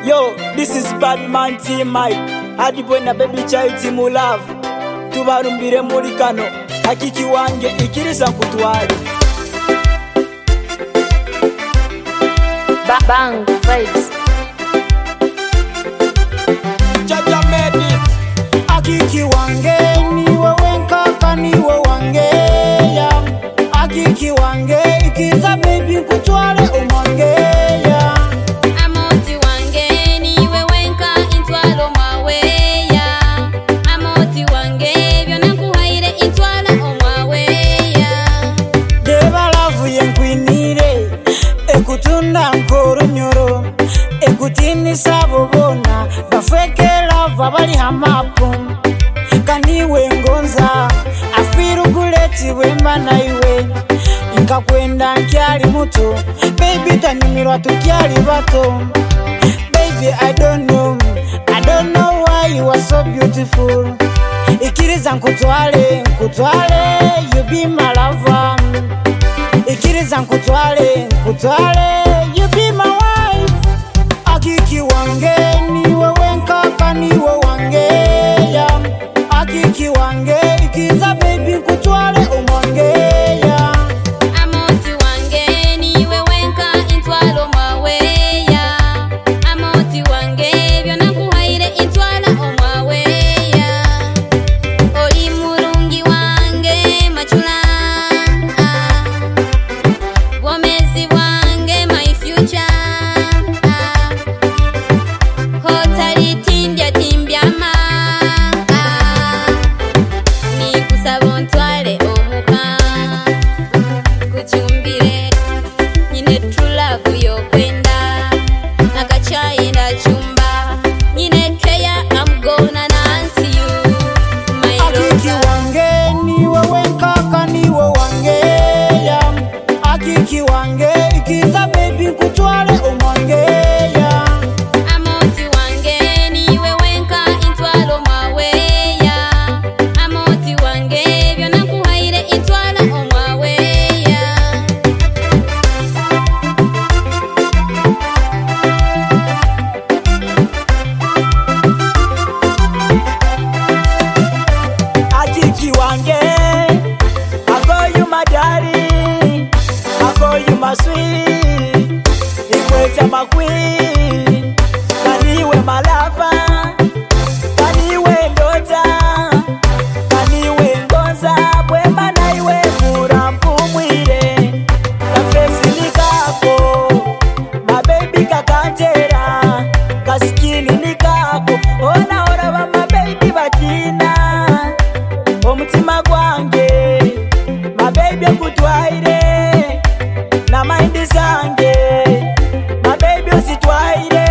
Yo, this is Badman Team Mike. Adiboy na baby child team love. Tubarumbire muri kano. Hakiki wange ikiriza nkutwali. Bang vibes. Jaja made it. Hakiki wange niwe wenkaka niwe wange ya. Hakiki wange ikiza baby nkutwale umange ya. Amoti wange niwe wenka intwalo mawe ya. Amoti wange byona kuhaire intwala omwawe ya. Deba lavu yenkwinire ekutunda nkoro nyoro ekutini sabobona bafeke lava bali hamapu kaniwe ngonza afiru kuleti wemba na iwe nkakwenda nkyali muto baby tanyumirwa tukyali bato baby I don't know why you are so beautiful ikiriza nkutwale you be my lover ikiriza nkutwale you be my wife Hakiki wange niwe wenkaka niwe wange ya Hakiki wange ikiza baby nkutwale umange ya Amoti wange niwe wenka intwalo mawe ya. Amoti wange byona kuhaire intwala omwawe ya. Oli mulungi wange machula. Bwomezi bwange my future. Hotali timbya ma. Ni kusaba ntwale omuka. Kuchumbire nyine true love yokwenda nakachayenda chumba nyine care I'm gonna dance you my Hakiki love. wange niwe wenkaka niwe wange ya Hakiki wange ikiza baby nkutwale umange ya Amoti wange niwe wenka intwalo mawe ya. Amoti wange byona kuhaire intwala omwawe ya. Hakiki wange, I call you my daddy, I call you my sweet, Ikweta my queen, kaniwe my lover, kaniwe ndota, kaniwe ngonza, bwema na iwe murampumwire, kafesi nikako, my baby kakantera, kaskini nikako, ona ora ba my baby bakina. Omutima gwange my baby okutwaire na mind zange my baby ositwaire